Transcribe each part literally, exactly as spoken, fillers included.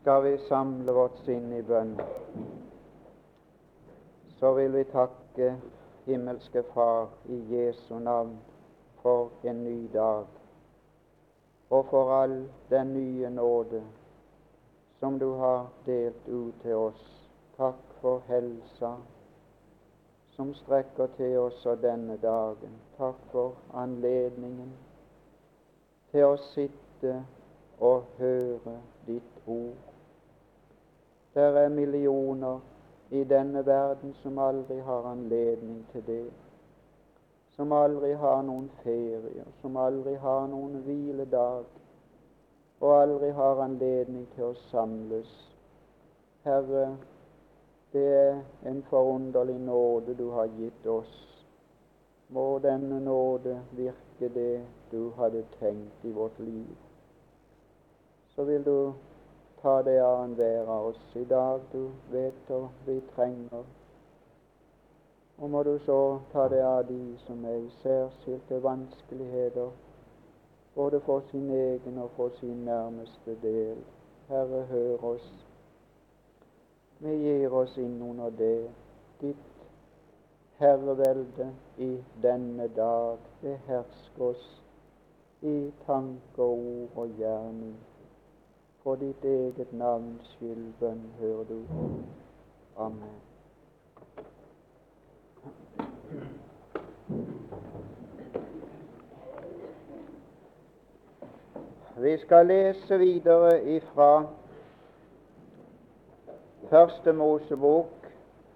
Skal vi samle vårt sinn i bønn, så vil vi takke himmelske Far i Jesu navn for en ny dag, og for all den nye nåde som du har delt ut til oss. Takk for helsa som strekker til oss og denne dagen. Takk for anledningen til å sitte og høre ditt ord. Det er millioner i denne verden som aldri har anledning til det, som aldri har noen ferie, som aldri har noen hviledag, og aldri har anledning til å samles. Herre, det er en forunderlig nåde du har gitt oss. Må denne nåde virke det du hadde tenkt i vårt liv. Så vil du ta det av enhver av oss i dag, du vet og vi trenger. Og må du så ta det av de som er i særskilte vanskeligheter, både for sin egen og for sin nærmeste del. Herre, hør oss. Vi gir oss inn under det, ditt herrevelde i denne dag. Behersk oss i tanke, ord og gjerning. For ditt eget navns skyld, bønn, hører du. Amen. Vi skal lese videre ifra Første Mosebok,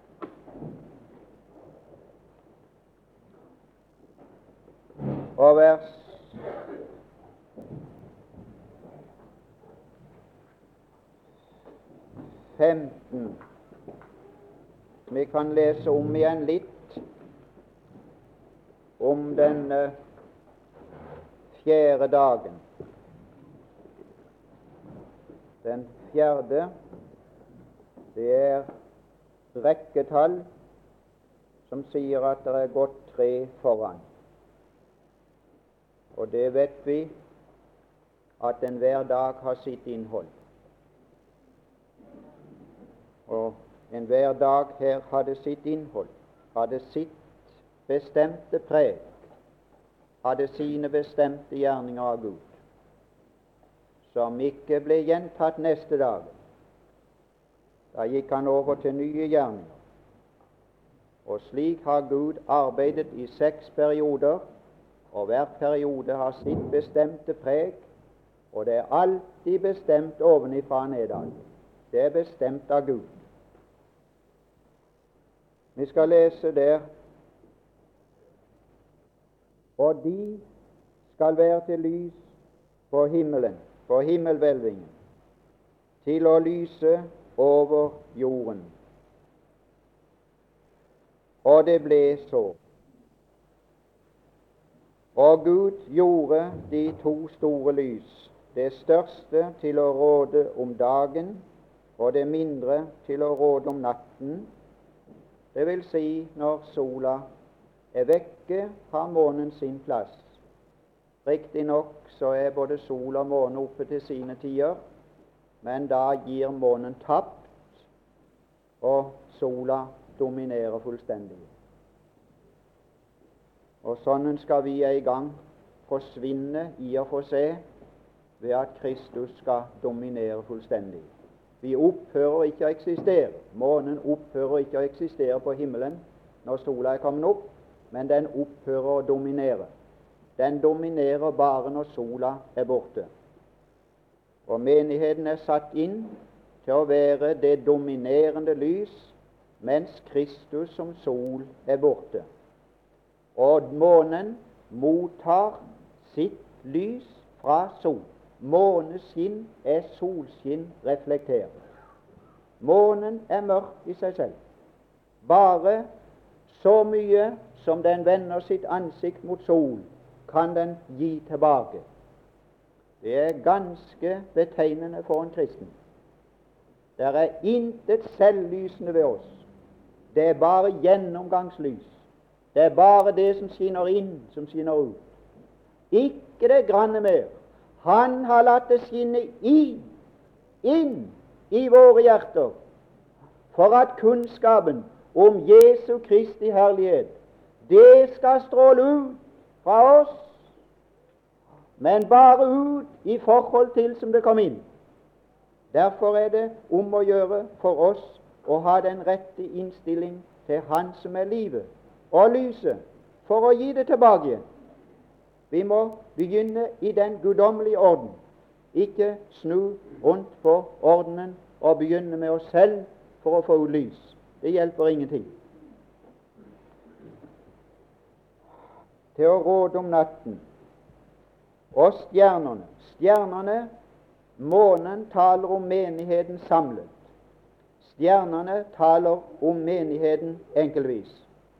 og vers femten. Vi kan lese om igjen litt om denne fjerde dagen. Den fjerde, det er rekketall som sier at det er gått tre foran. Og det vet vi at enhver dag har sitt innhold. Og enhver dag her hadde sitt innhold, hadde sitt bestemte preg, hadde sine bestemte gjerninger av Gud, som ikke ble gjentatt neste dag. Da gikk han over til nye gjerninger. Og slik har Gud arbeidet i seks perioder, og hver periode har sitt bestemte preg, og det er alltid bestemt ovenifra og nedad. Det er bestemt av Gud. Vi skal lese der, og de skal være til lys på himmelen, på himmelhvelvingen, til å lyse over jorden. Og det ble så. Og Gud gjorde de to store lys, det største til å råde om dagen, og det mindre til å råde om natten. Det vil si, når sola er vekke, har månen sin plass. Riktignok så er både sol og måne oppe til sine tider, men da gir månen tapt, og sola dominerer fullstendig. Og sånn skal vi en gang forsvinne i og for seg, ved at Kristus skal dominere fullstendig. Vi opphører ikke å eksistere. Månen opphører ikke å eksistere på himmelen når sola er kommet opp, men den opphører å dominere. Den dominerer bare når sola er borte. Og menigheten er satt inn til å være det dominerende lys, mens Kristus som sol er borte. Og månen mottar sitt lys fra sol. Måneskinn er solskinn reflektert. Månen er mørk i seg selv. Bare så mye som den vender sitt ansikt mot sol, kan den gi tilbake. Det er ganske betegnende for en kristen. Det er intet selvlysende ved oss. Det er bare gjennomgangslys. Det er bare det som skinner inn, som skinner ut. Ikke det granne mer. Han har latt det skinne inn, inn i våre hjerter, for at kunnskapen om Jesu Kristi herlighet, det skal stråle ut fra oss, men bare ut i forhold til som det kom inn. Derfor er det om å gjøre for oss å ha den rette innstilling til Han som er livet og lyset, for å gi det tilbake igjen. Vi må begynne i den guddommelige orden, ikke snu rundt på ordenen og begynne med oss selv for å få ut lys. Det hjelper ingenting. Til å råde om natten og stjernene. Stjernene, månen taler om menigheten samlet. Stjernene taler om menigheten enkeltvis.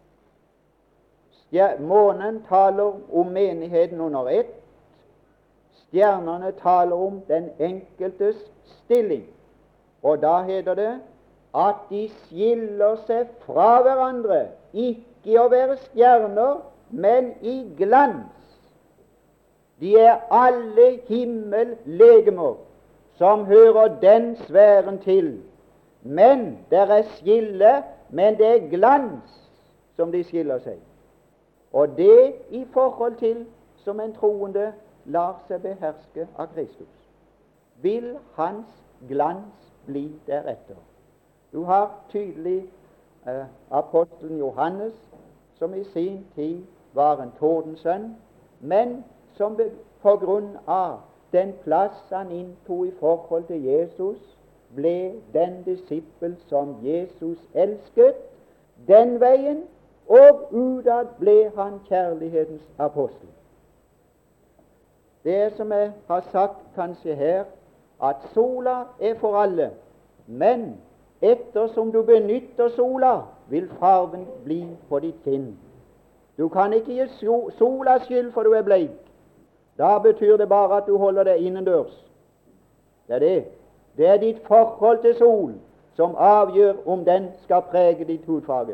Stjer- månen taler om menigheten under ett. Stjernene taler om den enkeltes stilling. Og da heter det at de skiller seg fra hverandre, ikke i å være stjerner, men i glans. De er alle himmellegemer som hører den sfæren til. Men det er skille, men det er glans som de skiller seg. Og det i forhold til som en troende lar seg beherske av Kristus, vil hans glans bli deretter. Du har tydelig eh, apostelen Johannes, som i sin tid var en tordensønn, men som på grunn av den plass han inntok i forhold til Jesus, ble den disippel som Jesus elsket den veien, og utad ble han kjærlighetens apostel. Det er som jeg har sagt kanskje her, at sola er for alle, men ettersom du benytter sola, vil farven bli på ditt kinn. Du kan ikke gi sola skyld for du er bleik. Da betyr det bare at du holder deg innendørs. Det er det. Det er ditt forhold til sol som avgjør om den skal prege ditt hudfarge.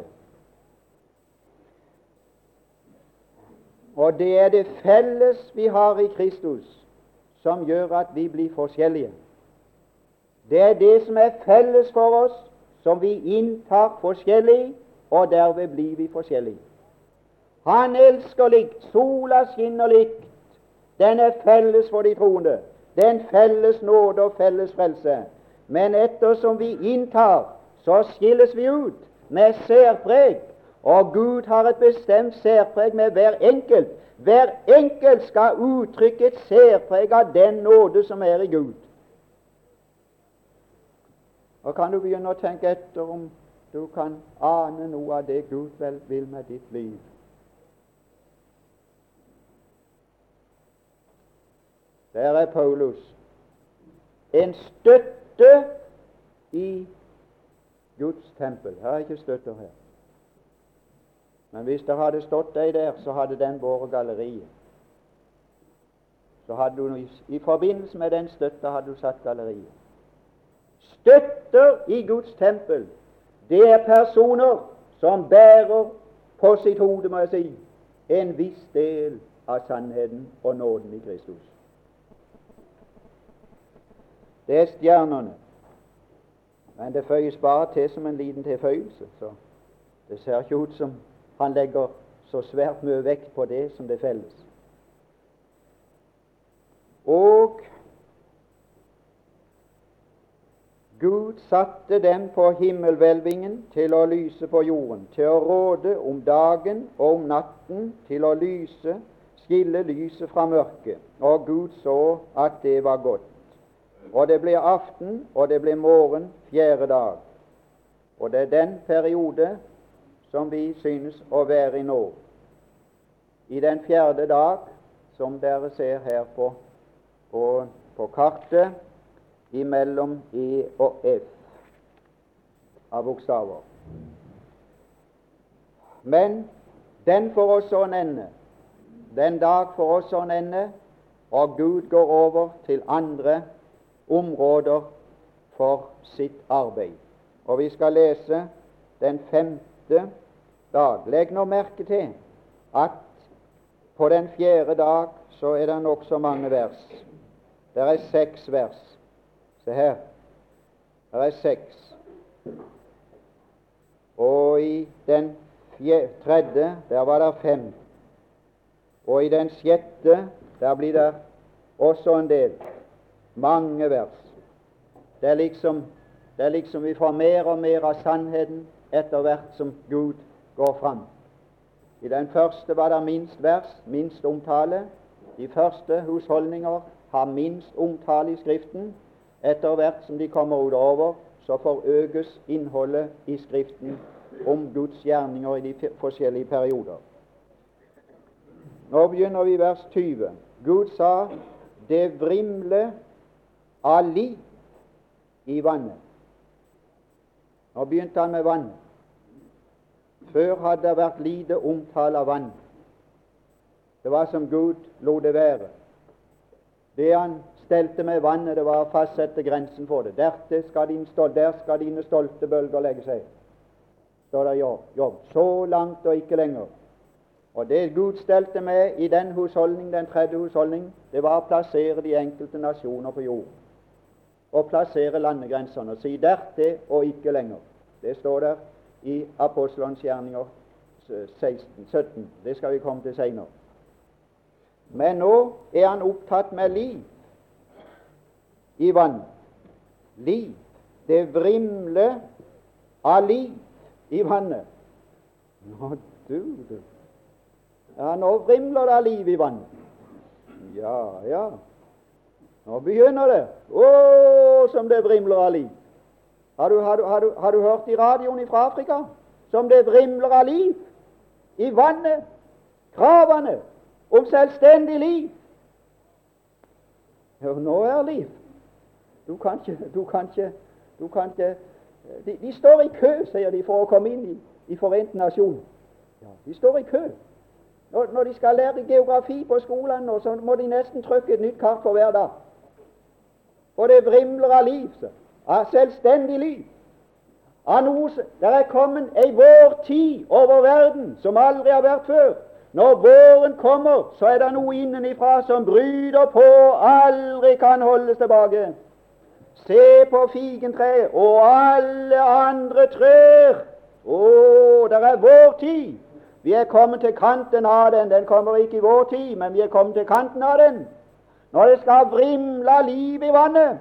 Og det er det felles vi har i Kristus som gjør at vi blir forskjellige. Det er det som er felles for oss, som vi inntar forskjellig, og derved blir vi forskjellige. Han elsker likt, sola skinner likt. Den er felles for de troende. Det er en felles nåde og felles frelse. Men ettersom vi inntar, så skilles vi ut med særpreg. Og Gud har et bestemt særpreg med hver enkelt. Hver enkelt skal uttrykke et særpreg av den nåde som er i Gud. Og kan du begynne å tenke etter om du kan ane noe av det Gud vel vil med ditt liv? Der er Paulus, en støtte i Guds tempel. Her er ikke støtter her. Men hvis det hadde stått deg der, så hadde den båret galleriet. Så hadde du, i forbindelse med den støtta, hadde du satt galleriet. Støtter i Guds tempel, det er personer som bærer på sitt hode, må jeg si, en viss del av sannheten og nåden i Kristus. Det er stjernene, men det føyes bare til som en liten tilføyelse, så det ser ikke ut som han legger så svært mye vekt på det som det felles. Og Gud satte dem på himmelhvelvingen til å lyse på jorden, til å råde om dagen og om natten, til å lyse, skille lyset fra mørket. Og Gud så at det var godt. Og det ble aften, og det ble morgen, fjerde dag. Og det er den periode som vi synes å være i nå. I den fjerde dag, som dere ser her på, på, på kartet, imellom E og F av bokstaver. Men den får også en ende. Den dag får også en ende, og Gud går over til andre områder for sitt arbeid. Og vi skal lese den femte dag. Legg nå merke til at på den fjerde dag så er det nokså mange vers. Det er seks vers. Se her. Det er seks. Og i den fje, tredje, der var det fem. Og i den sjette, der blir det også en del. Mange vers. Det er liksom, det er liksom vi får mer og mer av sannheten etter hvert som Gud går fram. I den første var det minst vers, minst omtale. De første husholdninger har minst omtale i Skriften. Etter hvert som de kommer utover, så forøkes innholdet i Skriften om Guds gjerninger i de forskjellige perioder. Nå begynner vi i vers tyve. Gud sa, det vrimler av liv i vannet. Nå begynte han med vannet. Før hadde det vært lite omtale av vann. Det var som Gud lot det være. Det han stelte med vannet, det var å fastsette grensen for det. Der skal dine, der skal dine stolte bølger legge seg. Så det jobb, jobb. Så langt og ikke lenger. Og det Gud stelte med i den husholdning, den tredje husholdning, det var å plassere de enkelte nasjoner på jorden. Og plassere landegrensene og si dertil og ikke lenger. Det står der i Apostelens gjerninger seksten sytten. Det skal vi komme til senere. Men nå er han opptatt med liv i vann. Liv. Det vrimler av liv i vannet. Nå du, du. Ja, nå vrimler det av liv i vannet. Ja, ja. Nå begynner det. Å, som det vrimler av liv. Har du, har, du, har, du, har du hørt i radioen fra Afrika? Som det vrimler av liv i vannet. Kravene om selvstendig liv. Ja, nå er liv. Du kan ikke, du kan ikke, du kan ikke de, de står i kø, sier de, for å komme inn i, i Forente Nasjoner. Ja, de står i kø. Når, når de skal lære geografi på skolen, og så må de nesten trykke et nytt kart for hver dag. Og det vrimler av liv, så. Av selvstendig liv. Av noe der er kommet ei vårtid over verden som aldri har vært før. Når våren kommer, så er det noe innenifra som bryter på og aldri kan holdes tilbake. Se på figentreet og alle andre trær. Å, der er vårtid. Vi er kommet til kanten av den. Den kommer ikke i vår tid, men vi er kommet til kanten av den. Når det skal vrimle liv i vannet.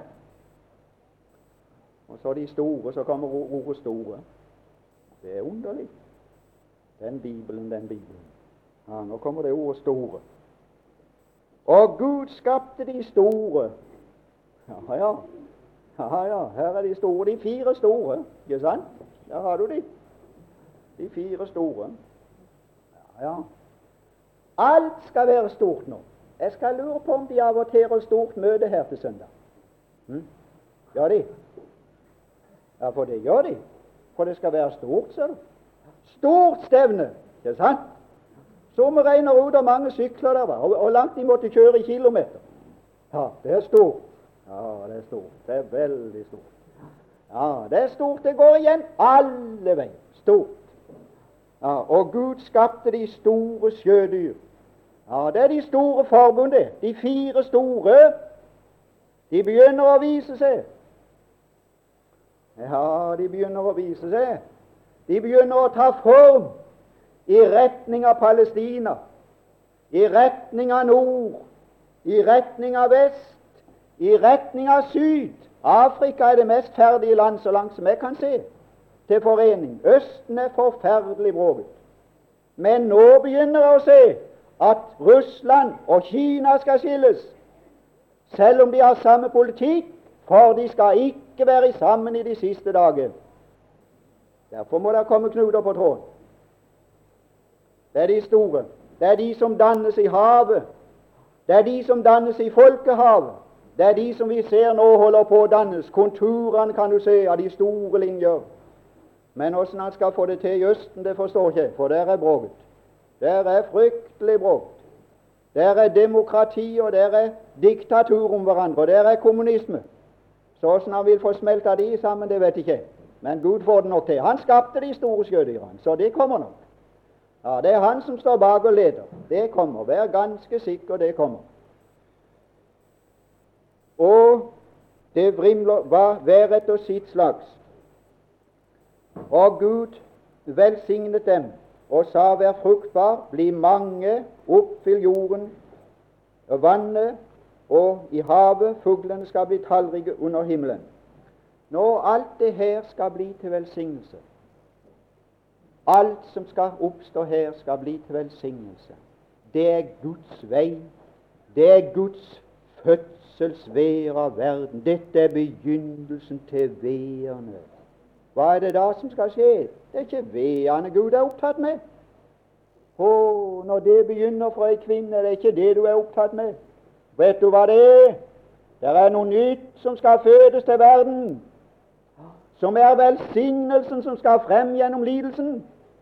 Og så de store, så kommer ordet store. Det er underlig. Den Bibelen, den Bibelen. Ja, nå kommer det ordet store. Og Gud skapte de store. Ja, ja. Ja, ja, her er de store. De fire store. Ikke sant? Der har du de. De fire store. Ja, ja. Alt skal være stort nå. Jeg skal lure på om de av og til har stort møte her til søndag. Hm? Gjør de? Ja, for det gjør de. For det skal være stort, ser du. Stort stevne, ikke sant? Så vi regner ut hvor mange sykler der var, og hvor langt de måtte kjøre i kilometer. Ja, det er stort. Ja, det er stort. Det er veldig stort. Ja, det er stort. Det går igjen alle veier. Stort. Ja, og Gud skapte de store sjødyr. Ja, det er de store forbundet. De fire store, de begynner å vise seg. Ja, de begynner å vise seg. De begynner å ta form i retning av Palestina, i retning av nord, i retning av vest, i retning av syd. Afrika er det mest ferdige land så langt som jeg kan se, til forening. Østen er forferdelig broget. Men nå begynner jeg å se at Russland og Kina skal skilles, selv om de har samme politikk, for de skal ikke være sammen i de siste dager. Derfor må det komme knuter på tråden. Det er de store. Det er de som dannes i havet. Det er de som dannes i folkehavet. Det er de som vi ser nå holder på å dannes. Konturene kan du se av de store linjer. Men hvordan han skal få det til i Østen, det forstår jeg ikke, for der er bråket. Der er fryktelig bråket. Der er demokrati, og der er diktatur om hverandre, og der er kommunisme. Så hvordan han vil få smelta de sammen, det vet jeg ikke. Men Gud får det nok til. Han skapte de store sjødyrene, så det kommer nok. Ja, det er han som står bak og leder. Det kommer. Vær ganske sikker, det kommer. Og Det vrimler var hver etter sitt slags. Og Gud velsignet dem og sa: vær fruktbar, bli mange, oppfyll jorden og vannet, og i havet fuglene skal bli tallrike under himmelen. Når alt det her skal bli til velsignelse, alt som skal oppstå her skal bli til velsignelse, det er Guds vei, det er Guds fødselsvær av verden. Dette er begynnelsen til veerne. Hva er det da som skal skje? Det er ikke veerne Gud er opptatt med. Å, når det begynner fra ei kvinne, det er ikke det du er opptatt med. Vet du hva det er? Det er noe nytt som skal fødes til verden, som er velsignelsen som skal frem gjennom lidelsen.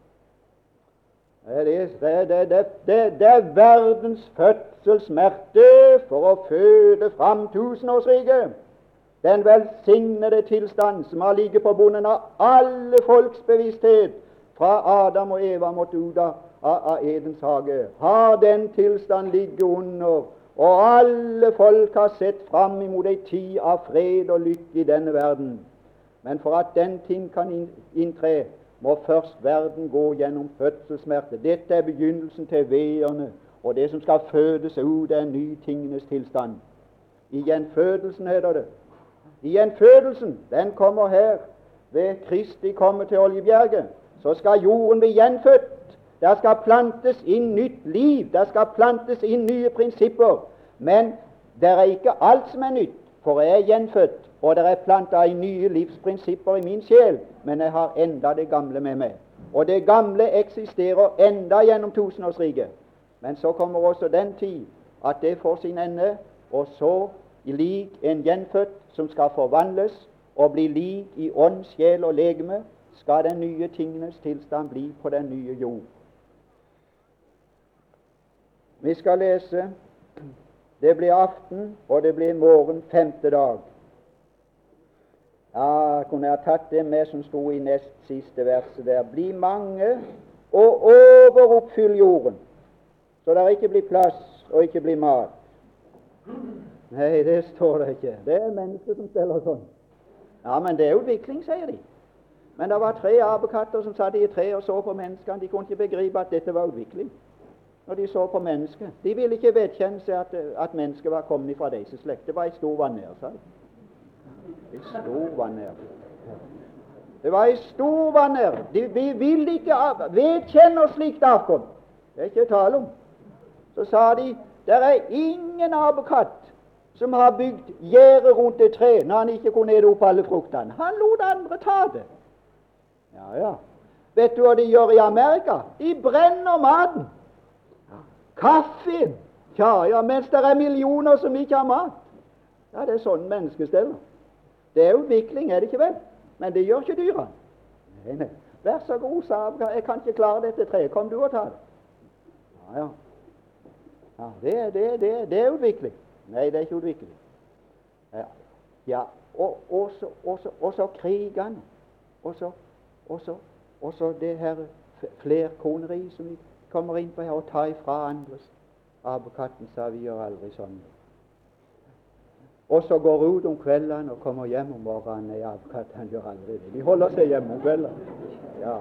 Det er, det, det, det, det, det er verdens fødselssmerte for å føde fram tusenårsriket. Den velsignede tilstand som har ligget på bunnen av alle folks bevissthet fra Adam og Eva måtte ut av, av Edens hage, har den tilstand ligget under, og alle folk har sett fram imot ei tid av fred og lykke i denne verden. Men for at den ting kan inntre, må først verden gå gjennom fødselssmerte. Dette er begynnelsen til veerne, og det som skal fødes ut, er ny tingenes tilstand. I gjenfødelsen heter det. I gjenfødelsen, den kommer her ved Kristi komme til Oljebjerget, så skal jorden bli gjenfødt. Der skal plantes inn nytt liv, der skal plantes inn nye prinsipper. Men det er ikke alt som er nytt, for jeg er gjenfødt, og det er plantet i nye livsprinsipper i min sjel, men jeg har enda det gamle med meg. Og det gamle eksisterer enda gjennom tusenårsriket. Men så kommer også den tid at det får sin ende, og så i lik en gjenfødt som skal forvandles og bli lik i ånd, sjel og legeme, skal den nye tingenes tilstand bli på den nye jord. Vi skal lese. Det blir aften, og det blir morgen femte dag. Ja, kunne jeg tatt det med som sto i nest siste verset der. Bli mange og overoppfyll jorden, så det ikke blir plass og ikke blir mat. Nei, det står det ikke. Det er mennesker som steller sånn. Ja, men det er utvikling, sier de. Men det var tre apekatter som satt i et tre og så på menneskene. De kunne ikke begripe at dette var utvikling. Når de så på mennesket. De ville ikke vedkjenne seg at, at mennesket var kommet fra deres slekt. Det var en stor vanær, sa de. En stor vanær. Det var en stor vanær. De, vi vil ikke vedkjenne oss slikt avkom. Det er ikke tale om. Så sa de, det er ingen apekatt som har bygd gjerde rundt et tre når han ikke kunne ete opp alle fruktene. Han lot andre ta det. Ja, ja. Vet du hva de gjør i Amerika? De brenner maten. Kaffen. Ja, ja, mens det er millioner som ikke har mat. Ja, det er sånn mennesket steller. Det er utvikling, er det ikke vel? Men det gjør ikke dyra. Nei, nei. Vær så god, sa jeg kan ikke klare dette treet. Kom du og ta det. Ja, ja. Ja, det, det, det, det er utvikling. Nei, det er ikke utvikling. Ja, ja. Og også, også, også krigene. Også, også, også det her flerkoneri som vi kommer inn på her og tar ifra andres. Apekatten sa vi gjør aldri sånn. Og så går ut om kveldene og kommer hjem om morgenen. Nei, apekatten gjør aldri det. De holder seg hjemme om kveldene. Ja,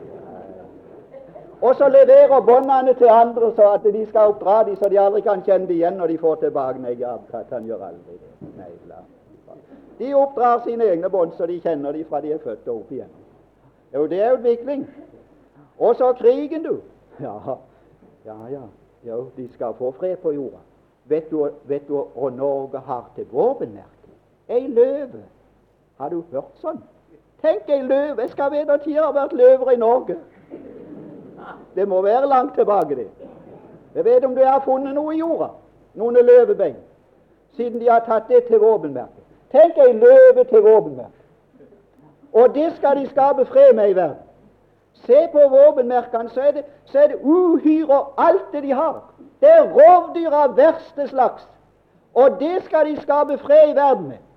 og så leverer båndene til andre så at de skal oppdra dem så de aldri kan kjenne dem igjen når de får tilbake. Nei, apekatten gjør aldri det. Nei, la. De oppdrar sine egne bånd så de kjenner dem fra de er født og opp igjen. Jo, det er utvikling. Og så krigen, du. Ja, ja, ja. Jo, de skal få fred på jorda. Vet du, vet du hva Norge har til våpenmerke? Ei løve. Har du hørt sånn? Tenk ei løve. Jeg skal vite at det har vært løver i Norge. Det må være langt tilbake det. Jeg vet om du har funnet noe i jorda. Noen løvebein. Siden de har tatt det til våpenmerke. Tenk ei løve til våpenmerke. Og det skal de skape fred med i verden. Se på våpenmerkene, så er det, så er det uhyre alt det de har. Det er rovdyr av verste slags. Og det skal de skape fred i verden med.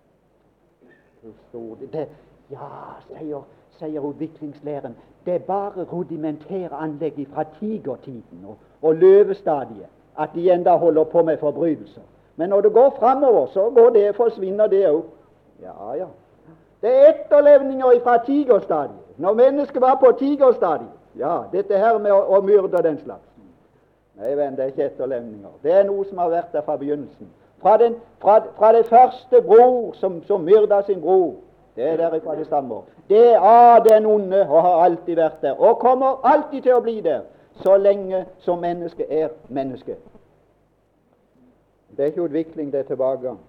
Det, ja, sier, sier utviklingslæren, det er bare rudimentære anlegg fra tigertiden og, og løvestadiet at de enda holder på med forbrytelser. Men når det går framover, så går det, forsvinner det òg. Ja, ja. Det er etterlevninger fra tigerstadiet. Når mennesket var på tigerstadiet, ja, dette her med å, å myrde den slags. Nei, venn, det er ikke etterlevninger. Det er noe som har vært der fra begynnelsen. Fra, den, fra, fra det første bror som, som myrda sin bror. Det er derifra det stammer. Det er av den onde og har alltid vært der, og kommer alltid til å bli der, så lenge som mennesket er menneske. Det er ikke utvikling, det er tilbakegang.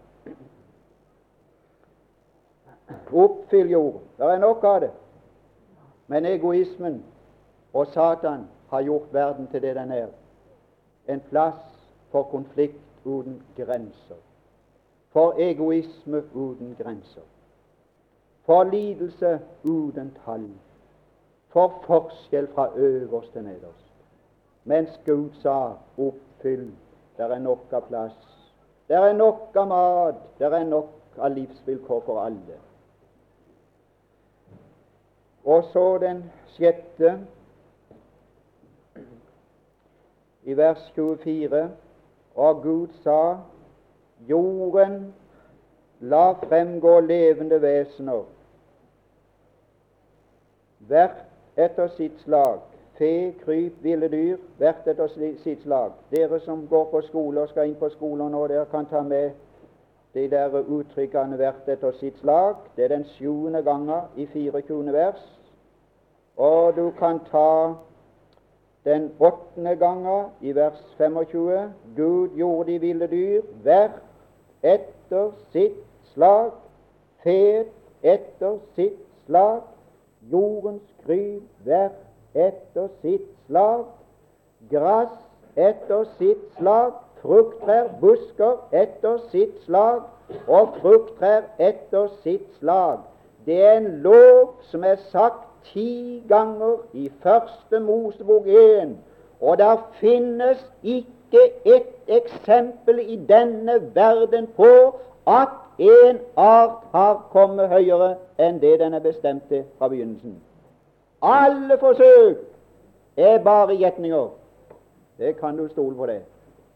Oppfyll jorden. Det er nok av det. Men egoismen og Satan har gjort verden til det den er. En plass for konflikt uten grenser. For egoisme uten grenser. For lidelse uten tall. For forskjell fra øverst til nederst. Mens Gud sa, oppfyll, der er nok av plass. Der er nok av mat. Der er nok av livsvilkår for alle. Og så den sjette, i vers tjuefire, og Gud sa, jorden la fremgå levende vesener, hvert etter sitt slag, fe, kryp, ville dyr, hvert etter sitt slag. Dere som går på skole og skal inn på skolen nå, dere kan ta med de der uttrykkene hvert etter sitt slag. Det er den sjuende gangen i fireogtjuende vers. Og du kan ta den åttende gangen i vers femogtjue. Gud gjorde de ville dyr hvert etter sitt slag, fet etter sitt slag, jordens kryp hvert etter sitt slag, gress etter sitt slag, frukttrær, busker etter sitt slag, og frukttrær etter sitt slag. Det er en lov som er sagt ti ganger i første Mosebok én, og der finnes ikke et eksempel i denne verden på at en art har kommet høyere enn det den er bestemt til fra begynnelsen. Alle forsøk er bare gjetninger. Det kan du stole på det.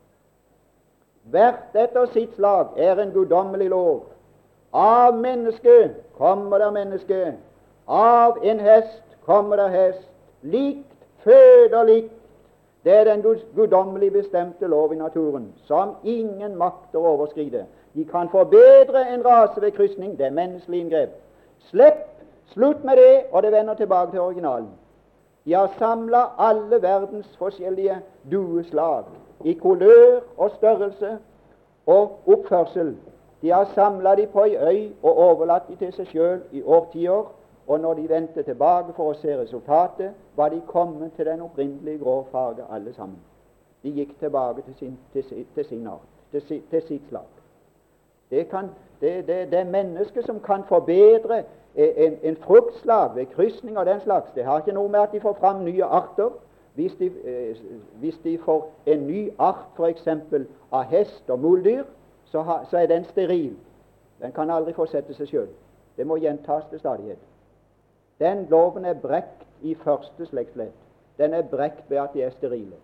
Hvert etter sitt slag er en guddommelig lov. Av mennesket kommer der menneske. Av en hest kommer der hest. Likt føder likt. Det er den guddommelig bestemte lov i naturen, som ingen makter overskride. De kan forbedre en rase ved krysning. Det er menneskelig inngrep. Slipp, slutt med det, og det vender tilbake til originalen. De har samlet alle verdens forskjellige dueslag i kulør og størrelse og oppførsel. De har samlet de på ei øy og overlatt de til seg selv i årtier, og når de vendte tilbake for å se resultatet, var de kommet til den opprinnelige grå farge alle sammen. De gikk tilbake til sin, til, til sin art, til, si, til sitt slag. Det, kan, det, det, det er mennesker som kan forbedre en, en fruktslag ved krysning av den slags. Det har ikke noe med at de får fram nye arter. Hvis de, eh, hvis de får en ny art for eksempel av hest og muldyr, så, ha, så er den steril. Den kan aldri fortsette seg selv. Det må gjentas til stadighet. Den loven er brekt i første slektsledd. Den er brekt ved at de er sterile.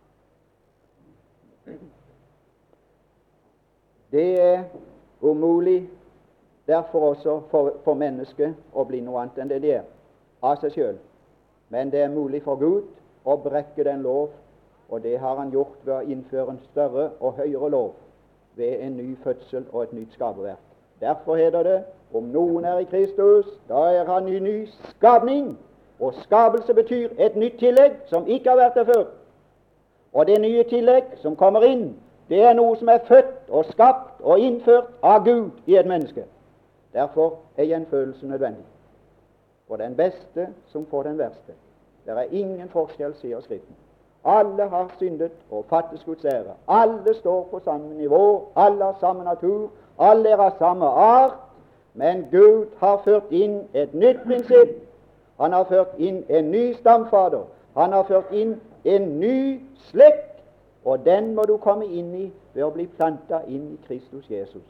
Det er umulig derfor også for, for mennesket å bli noe annet enn det de er, av seg selv. Men det er mulig for Gud å brekke den lov, og det har han gjort ved å innføre en større og høyere lov ved en ny fødsel og et nytt skaperverk. Derfor heter det, om noen er i Kristus, da er han i ny skapning. Og skapelse betyr et nytt tillegg som ikke har vært der før. Og det nye tillegg som kommer inn, det er noe som er født og skapt og innført av Gud i et menneske. Derfor er gjenfødelse nødvendig. For den beste som for den verste. Det er ingen forskjell, sier Skriften. Alle har syndet og fattes Guds ære. Alle står på samme nivå, alle har samme natur, alle er av samme art, men Gud har ført inn et nytt prinsipp. Han har ført inn en ny stamfader. Han har ført inn en ny slekt, og den må du komme inn i ved å bli plantet inn i Kristus Jesus.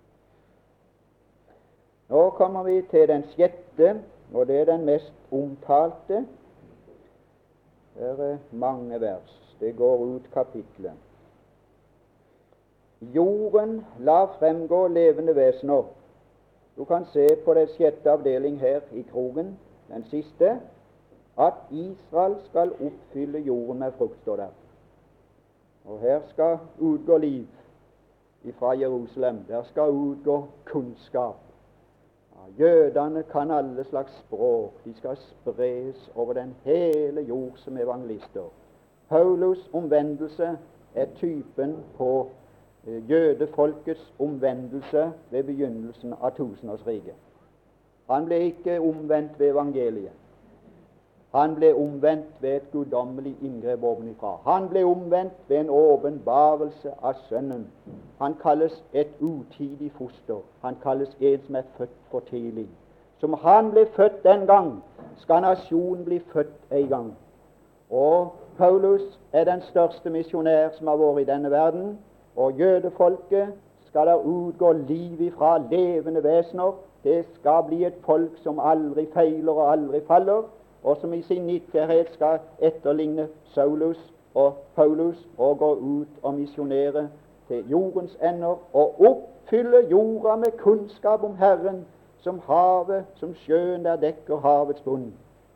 Nå kommer vi til den sjette, og det er den mest omtalte. Det er mange vers. Det går ut kapitlet. Jorden lar fremgå levende vesener. Du kan se på det sjette avdeling her i krogen, den siste, at Israel skal oppfylle jorden med frukt, står der. Og her skal utgå liv fra Jerusalem. Der skal utgå kunnskap. Ja, jødene kan alle slags språk. De skal spres over den hele jord som evangelister. Paulus' omvendelse er typen på jødefolkets omvendelse ved begynnelsen av tusenårsriket. Han ble ikke omvendt ved evangeliet. Han ble omvendt ved et guddommelig inngrep ovenifra. Han ble omvendt ved en åpenbarelse av Sønnen. Han kalles et utidig foster. Han kalles en som er født for tidlig. Som han ble født den gang, skal nasjonen bli født en gang. Og Paulus er den største misjonær som har vært i denne verden. Og jødefolket skal der utgå liv ifra levende vesener. Det skal bli et folk som aldri feiler og aldri faller, og som i sin nidkjærhet skal etterligne Saulus og Paulus og gå ut og misjonere til jordens ender og oppfylle jorda med kunnskap om Herren, som havet, som sjøen der dekker havets bunn.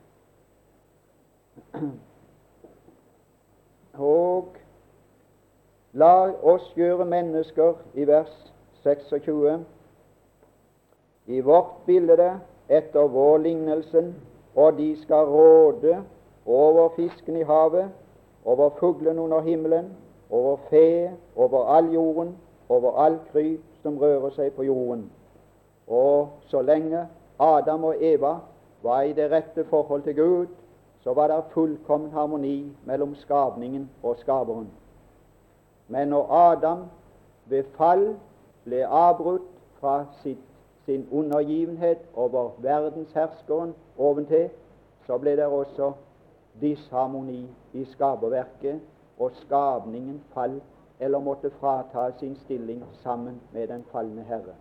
Og la oss gjøre mennesker, i vers seksogtjue, i vårt bilde etter vår lignelsen, og de skal råde over fisken i havet, over fuglen under himmelen, over fe, over all jorden, over all kryp som rører seg på jorden. Og så lenge Adam og Eva var i det rette forhold til Gud, så var det fullkommen harmoni mellom skapningen og skaperen. Men når Adam ved fall ble avbrutt fra sitt, sin undergivenhet over verdensherskeren oventil, så ble det også disharmoni i skaperverket, og skapningen falt eller måtte frata sin stilling sammen med den falne Herre.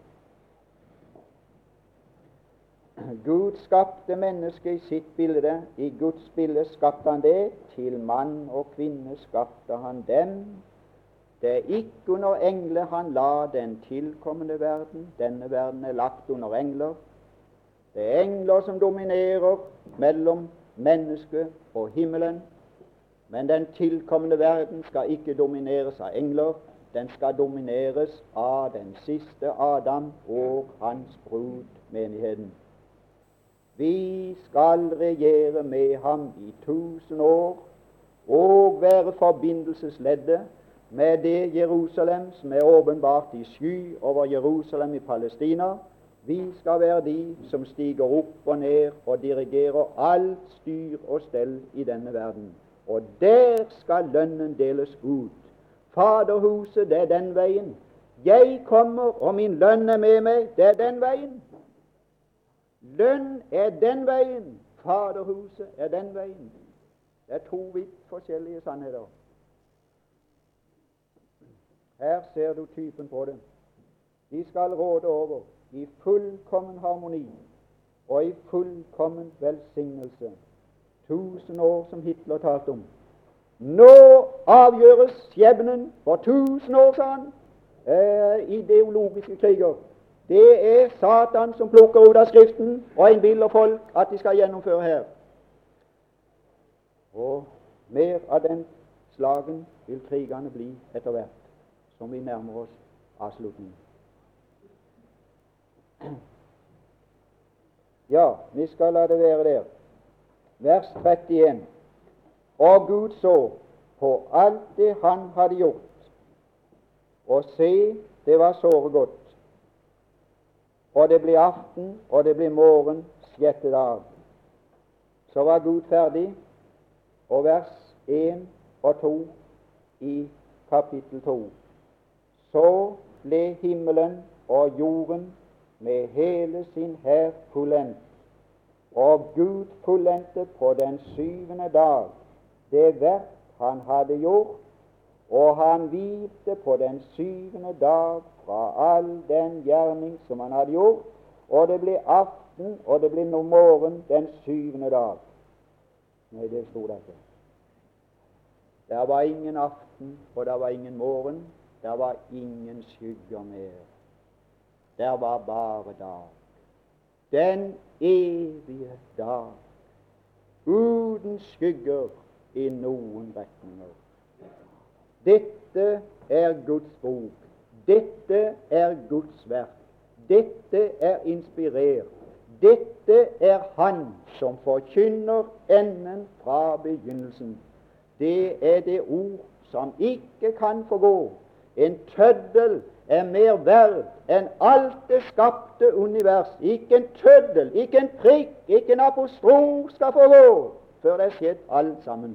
Gud skapte mennesket i sitt bilde. I Guds bilde skapte han det. Til mann og kvinne skapte han dem. Det er ikke under engler han la den tilkommende verden. Denne verden er lagt under engler. Det er engler som dominerer mellom mennesket og himmelen. Men den tilkommende verden skal ikke domineres av engler. Den skal domineres av den siste Adam og hans brud, menigheten. Vi skal regjere med ham i tusen år og være forbindelsesleddet med det Jerusalem som er åpenbart i sky over Jerusalem i Palestina. Vi skal være de som stiger opp og ned og dirigerer alt styr og stell i denne verden. Og der skal lønnen deles ut. Faderhuset, det er den veien. Jeg kommer, og min lønn er med meg. Det er den veien. Lønn er den veien. Faderhuset er den veien. Det er to vidt forskjellige sannheter. Her ser du typen på det. De skal råde over i fullkommen harmoni og i fullkommen velsignelse. Tusen år som Hitler talte om. Nå avgjøres skjebnen for tusen år, sa han, eh, ideologiske kriger. Det er Satan som plukker ut av Skriften og innbiller folk at de skal gjennomføre her. Og mer av den slagen vil krigene bli etter hvert som vi nærmer oss avslutningen. Ja, vi skal la det være der. Vers trettien. Og Gud så på alt det han hadde gjort, og se, det var såre godt. Og det ble aften, og det ble morgen, sjette dag. Så var Gud ferdig, og vers en og to i kapittel to. Så ble himmelen og jorden med hele sin hær fullendt, og Gud fullendte på den syvende dag det verk han hadde gjort, og han hvilte på den syvende dag fra all den gjerning som han hadde gjort, og det ble aften, og det ble no morgen den syvende dag. Nei, det sto det ikke. Der var ingen aften, og der var ingen morgen. Der var ingen skygger mer. Der var bare dag. Den evige dag, uten skygger i noen retninger. Dette er Guds bok. Dette er Guds verk. Dette er inspirert. Dette er Han som forkynner enden fra begynnelsen. Det er det ord som ikke kan forgå. En tøddel er mer verd enn alt det skapte univers. Ikke en tøddel, ikke en prikk, ikke en apostrof skal forgå før det er skjedd alt sammen.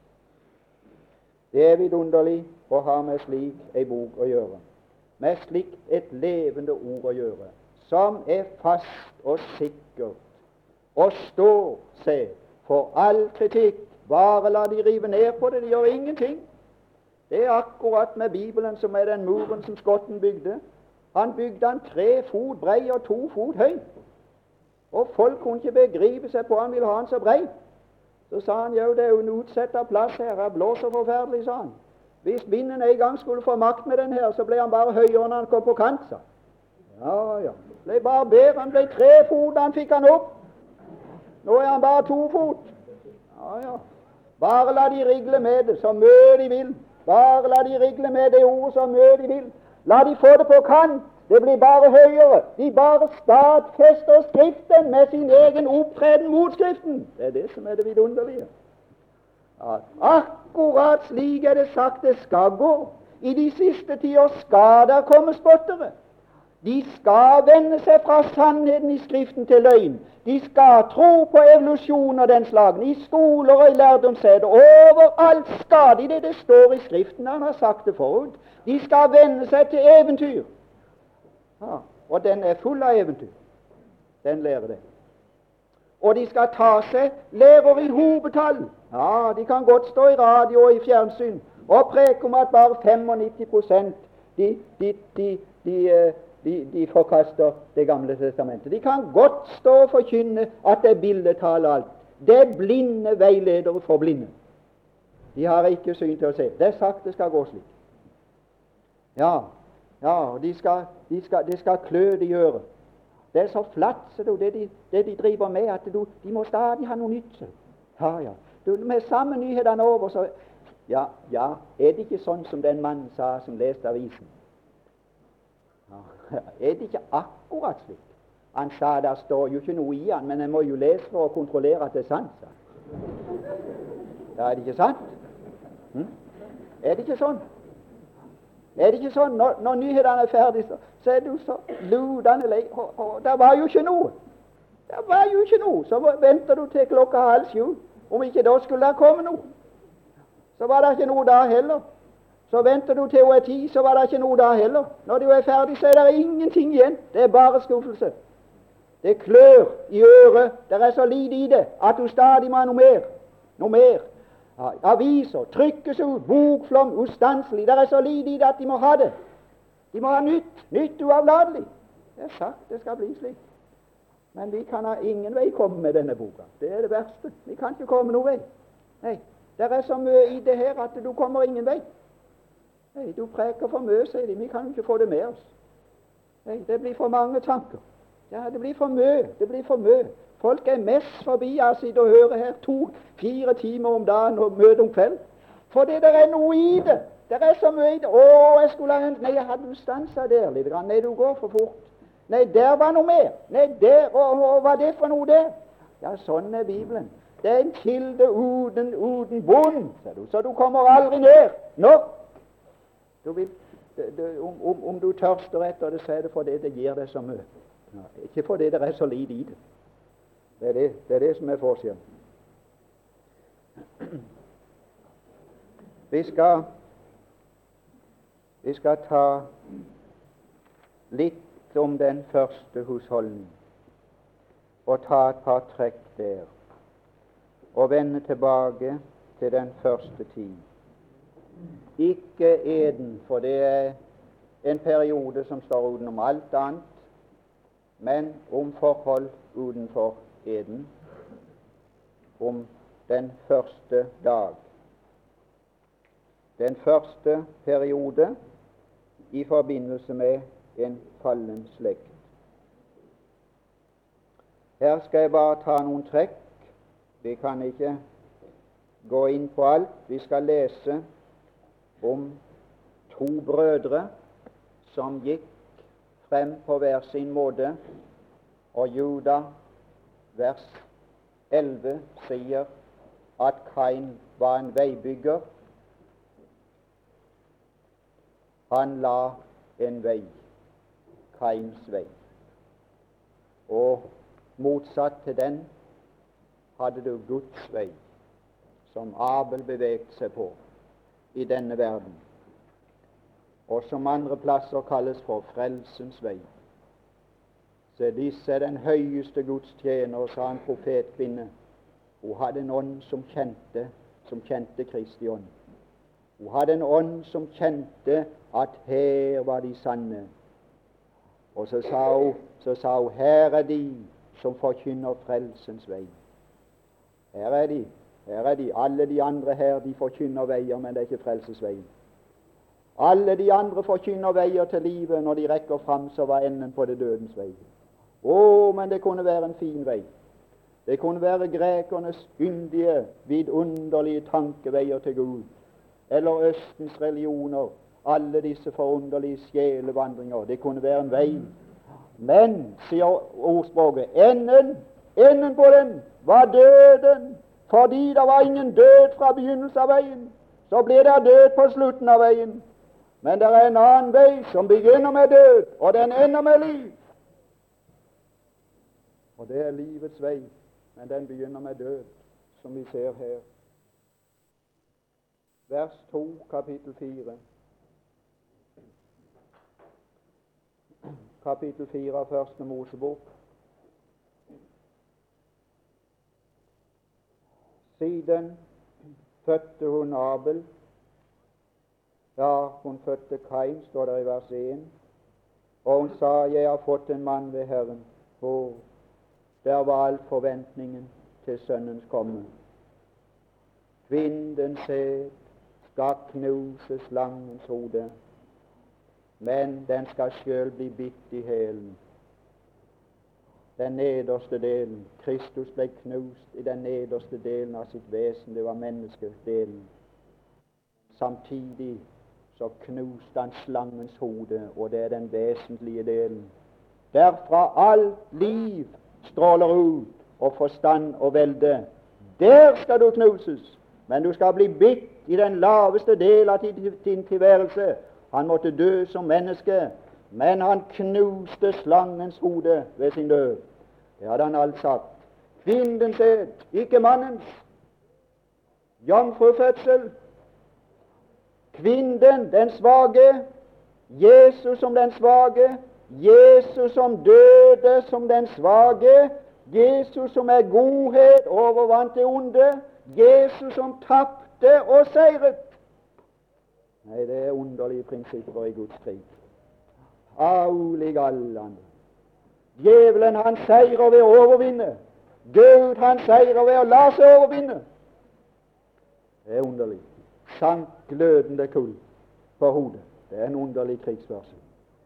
Det er vidunderlig å ha med slik ei bok å gjøre, med slikt et levende ord å gjøre, som er fast og sikkert og står seg for all kritikk. Bare la de rive ned på det, de gjør ingenting. Det er akkurat med Bibelen som er den muren som skotten bygde. Han bygde han tre fot brei og to fot høy, og folk kunne ikke begripe seg på han ville ha han så brei. Så sa han, jo, det er jo en utsatt plass her, det blåser forferdelig, sa han. Hvis vinden en gang skulle få makt med den her, så ble han bare høyere når han kom på kant, sa. Ja, ja, ble bare bedre, han ble tre fot, han fikk han opp. Nå er han bare to fot. Ja, ja, bare la de rigle med det, så mye de vil. Bare la de rigle med det ordet så mye de vil. La de få det på kant. Det blir bare høyere. De bare stadfester Skriften med sin egen opptreden mot Skriften. Det er det som er det vidunderlige. Ja, akkurat slik er det sagt det skal gå. I de siste tider skal der komme spottere. De skal vende seg fra sannheten i Skriften til løgn. De skal tro på evolusjon og den slagen, i skoler og i lærdomssteder. Overalt skal de det. Det står i Skriften, han har sagt det forut. De skal vende seg til eventyr. Ja, og den er full av eventyr. Den lærer det. Og de skal ta seg lærer i hopetall. Ja, de kan godt stå i radio og i fjernsyn og preke om at bare femognitti prosent de, de, de, de, de, de forkaster Det gamle testamentet. De kan godt stå og forkynne at det er billedtale alt. Det er blinde veiledere for blinde. De har ikke syn til å se. Det er sagt det skal gå slik. Ja, ja, og de skal, de skal, de skal klø de øret. Det er så flatt, så du, det, de, det de driver med, at du, de må stadig ha noe nytt. Så. Ja, ja. Du, med samme nyhetene over, så ja, ja, er det ikke sånn som den mannen sa som leste avisen? Ja, er det ikke akkurat slik? Han sa der står jo ikke noe i han, men jeg må jo lese for å kontrollere at det er sant. Så. Ja, er det ikke sant? Hm? Er det ikke sånn? Er det ikke sånn? Når, når nyhetene er ferdig, så, så er du så ludende lei. Og, og det var jo ikke noe. Det var jo ikke noe. Så venter du til klokka halv sju. Om ikke da skulle det komme noe. Så var det ikke noe da heller. Så venter du til hun er ti, så var det ikke noe da heller. Når du er ferdig, så er det ingenting igjen. Det er bare skuffelse. Det klør i øret. Det er så lite i det at du stadig må ha noe mer. Noe mer. Ja, aviser trykkes ut, bokflom ustanselig. Det er så lite i det at de må ha det. De må ha nytt, nytt uavlatelig. Det er sagt det skal bli slik. Men vi kan ha ingen vei komme med denne boka. Det er det verste. Vi kan ikke komme noen vei. Nei, det er så mye i det her at du kommer ingen vei. Nei, du preker for mye, sier de. Vi kan ikke få det med oss. Nei, det blir for mange tanker. Ja, det blir for mye. Det blir for mye. Folk er mest forbi å sitte og høre her to-fire timer om dagen og møte om kveld. For det der er noe i det. Det er så mye i det. Å, jeg skulle ha hentet. Nei, jeg hadde stanset der litt. Nei, du går for fort. Nei, der var noe mer. Nei, der. Og, og hva er det for noe der? Ja, sånn er Bibelen. Det er en kilde uten, uten bunn, ser du. Så du kommer aldri ned. Nå. Du vil, det, det, om, om, om du tørster etter det, så er det fordi det gir deg så mye. Ja, ikke fordi det er så lite i det. Det er det, det er det som er forskjellen. Vi skal vi skal ta litt om den første husholdning og ta et par trekk der og vende tilbake til den første tid. Ikke Eden, for det er en periode som står utenom alt annet, men om forhold utenfor Eden, om den første dag. Den første periode i forbindelse med en fallen slekt. Her skal jeg bare ta noen trekk. Vi kan ikke gå inn på alt. Vi skal lese om to brødre som gikk frem på hver sin måte, og Juda, vers elleve, sier at Kain var en veibygger. Han la en vei, Kains vei, og motsatt til den hadde du Guds vei, som Abel beveget seg på i denne verden, og som andre plasser kalles for frelsens vei. Så disse er den høyeste Guds tjener, sa en profetkvinne. Hun hadde en ånd som kjente, som kjente Kristi ånd. Hun hadde en ånd som kjente at her var de sanne. Og så sa hun, så sa hun her er de som forkynner frelsens vei. Her er de, her er de. Alle de andre her, de forkynner veier, men det er ikke frelsesveien. Alle de andre forkynner veier til livet. Når de rekker fram, så var enden på det dødens vei. Å, men det kunne være en fin vei. Det kunne være grekernes yndige, vidunderlige tankeveier til Gud, eller Østens religioner, alle disse forunderlige sjelevandringer. Det kunne være en vei. Men, sier ordspråket, enden, enden på den var døden, fordi det var ingen død fra begynnelsen av veien. Så blir det død på slutten av veien. Men det er en annen vei som begynner med død, og den ender med liv. Og det er livets vei, men den begynner med død, som vi ser her. Vers to, kapittel fire. Kapittel fire av første Mosebok. Siden fødte hun Abel. Ja, hun fødte Kain, står det i vers en. Og hun sa, jeg har fått en mann ved Herren. Og der var all forventningen til sønnens komme. Kvinnens sæd skal knuse slangens hode, men den skal sjøl bli bitt i hælen. Den nederste delen. Kristus ble knust i den nederste delen av sitt vesen. Det var menneskedelen. Samtidig så knuste han slangens hode, og det er den vesentlige delen. Derfra alt liv stråler ut, og forstand og velde. Der skal du knuses, men du skal bli bitt i den laveste del av din tilværelse. Han måtte dø som menneske, men han knuste slangens hode ved sin død. Det hadde han alt sagt. Kvinnens sæd, ikke mannens. Jomfrufødsel. Kvinnen, den svake. Jesus som den svake. Jesus som døde som den svake. Jesus som er godhet, overvant det onde. Jesus som tapte og seiret. Nei, det er underlige prinsipper i Guds krig. Aulig allan. Djevelen han seirer ved å overvinne. Gud han seirer ved å la seg overvinne. Det er underlig. Sank glødende kull på hodet. Det er en underlig krigsførsel.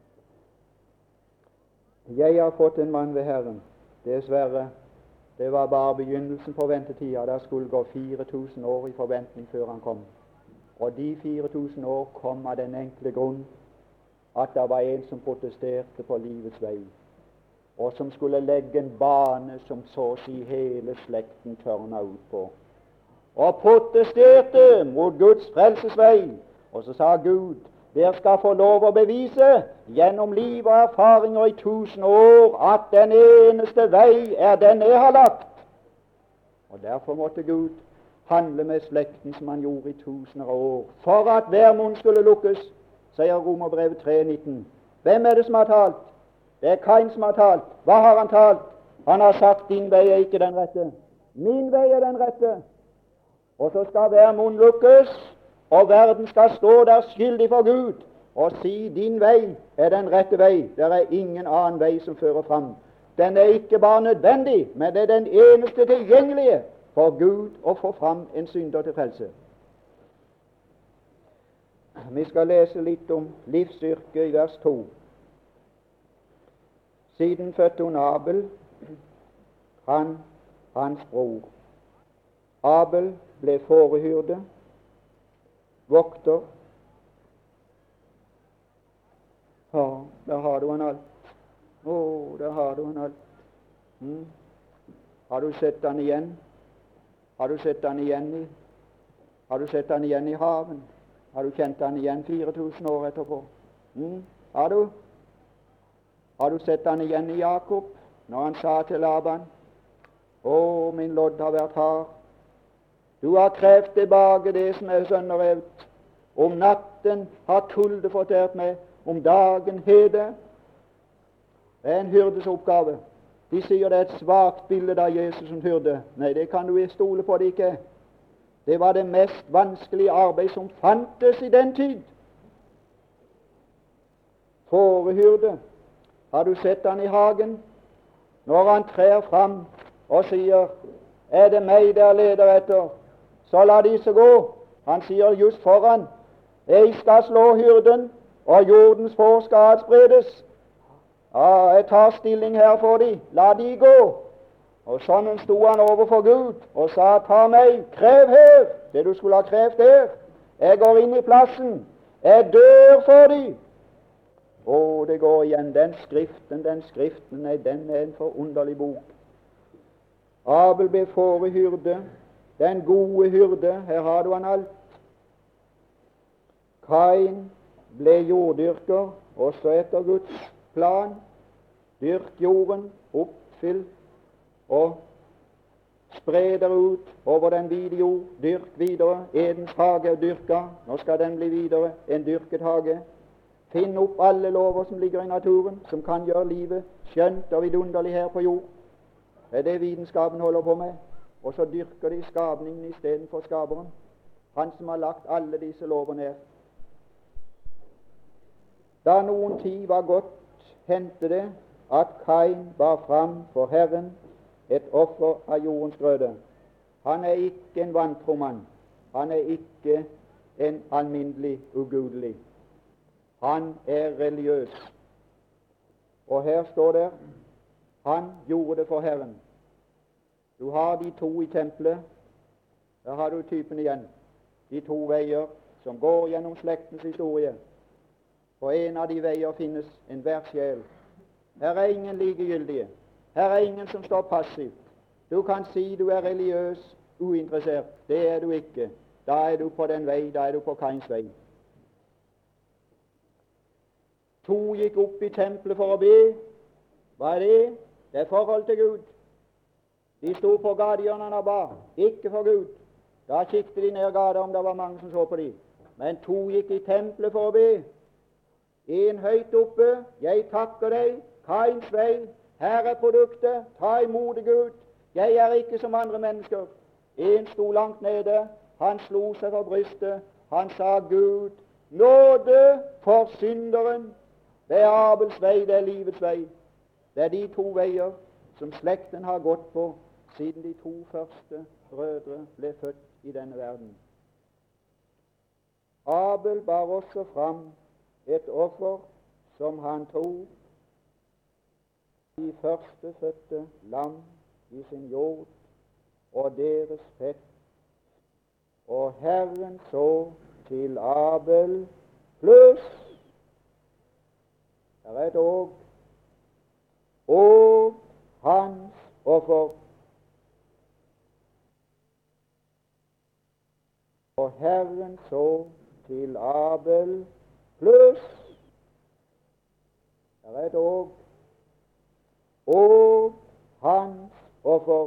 Jeg har fått en mann ved Herren. Dessverre, det var bare begynnelsen på ventetida. Der skulle gå fire tusen år i forventning før han kom. Og de fire tusen år kom av den enkle grunn at det var en som protesterte på livets vei, og som skulle legge en bane som så å si hele slekten tørna ut på, og protesterte mot Guds frelsesvei. Og så sa Gud, dere skal få lov å bevise gjennom liv og erfaringer i tusen år at den eneste vei er den jeg har lagt. Og derfor måtte Gud handle med slekten som han gjorde i tusener av år, for at hver munn skulle lukkes, sier Romerbrevet tre nitten. Hvem er det som har talt? Det er Kain som har talt. Hva har han talt? Han har sagt, din vei er ikke den rette. Min vei er den rette. Og så skal hver munn lukkes, og verden skal stå der skyldig for Gud og si, din vei er den rette vei. Det er ingen annen vei som fører fram. Den er ikke bare nødvendig, men det er den eneste tilgjengelige for Gud å få fram en synder til frelse. Vi skal lese litt om livsyrket i vers to. Siden fødte hun Abel, han hans bror. Abel ble fårehyrde, vokter. Ja, der har du han alt. Å, der har du han alt. Mm. Har du sett han igjen? Har du sett han igjen i Har du sett han igjen i haven? Har du kjent han igjen fire tusen år etterpå? Mm. Har du? Har du sett han igjen i Jakob, når han sa til Laban: Å, min lodd har vært hard. Du har krevd tilbake det som er sønderrevet. Om natten har tulde fortært meg, om dagen hede. Det er en hyrdes oppgave. De sier det er et svakt bilde av Jesus som hyrde. Nei, det kan du stole på det ikke. Det var det mest vanskelige arbeid som fantes i den tid. Fårehyrde. Har du sett han i hagen? Når han trer fram og sier: Er det meg der leder etter, så la disse gå. Han sier just foran: Jeg skal slå hyrden, og jordens får skal adspredes. Ja, jeg tar stilling her for de, la de gå. Og sånn sto han overfor Gud og sa: Ta meg, krev her det du skulle ha krevd her. Jeg går inn i plassen, jeg dør for de. Å, det går igjen, den skriften, den skriften, nei, den er en forunderlig bok. Abel ble fårehyrde, den gode hyrde, her har du han alt. Kain ble jorddyrker, også etter Guds plan. Dyrk jorden, oppfyll og spre dere ut over den vide jord. Dyrk videre. Edens hage er dyrka, nå skal den bli videre en dyrket hage. Finn opp alle lover som ligger i naturen, som kan gjøre livet skjønt og vidunderlig her på jord. Det er det vitenskapen holder på med. Og så dyrker de skapningen istedenfor skaperen, han som har lagt alle disse lover ned. Da noen tid var gått, hendte det at Kain bar fram for Herren et offer av jordens grøde. Han er ikke en vantro mann. Han er ikke en alminnelig ugudelig. Han er religiøs. Og her står det: han gjorde det for Herren. Du har de to i tempelet. Der har du typen igjen. De to veier som går gjennom slektens historie. På en av de veier finnes enhver sjel. Her er ingen likegyldige. Her er ingen som står passivt. Du kan si du er religiøs uinteressert. Det er du ikke. Da er du på den vei, da er du på Kains vei. To gikk opp i tempelet for å be. Hva er det? Det er forhold til Gud. De sto på gatehjørnene og ba, ikke for Gud. Da kikket de ned gata om det var mange som så på dem. Men to gikk i tempelet for å be. En høyt oppe: Jeg takker deg, Kains vei. Her er produktet. Ta imot det, Gud. Jeg er ikke som andre mennesker. En sto langt nede. Han slo seg for brystet. Han sa: Gud, nåde for synderen. Det er Abels vei, det er livets vei. Det er de to veier som slekten har gått på siden de to første brødre ble født i denne verden. Abel bar også fram et offer som han tok, de førstefødte lam i sin jord og deres fett. Og Herren så til Abel pluss der er et og og hans offer. Og Herren så til Abel pluss der er et og og hans offer.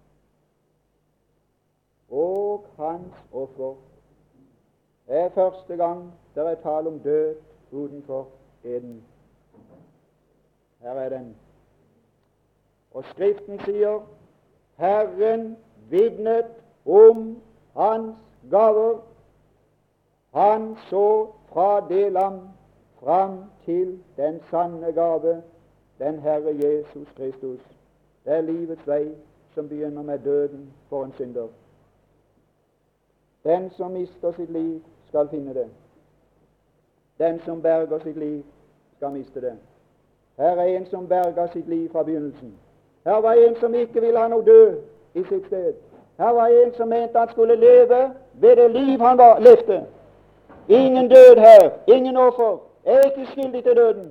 Og hans offer. Det er første gang det er tale om død utenfor eden. Her er den. Og Skriften sier: Herren vitnet om hans gaver. Han så fra det lam fram til den sanne gave, den Herre Jesus Kristus. Det er livets vei som begynner med døden for en synder. Den som mister sitt liv, skal finne det. Den som berger sitt liv, skal miste det. Her er en som berger sitt liv fra begynnelsen. Her var en som ikke ville ha noe død i sitt sted. Her var en som mente han skulle leve ved det liv han var, levde. Ingen død her, ingen offer. Jeg er ikke skyldig til døden.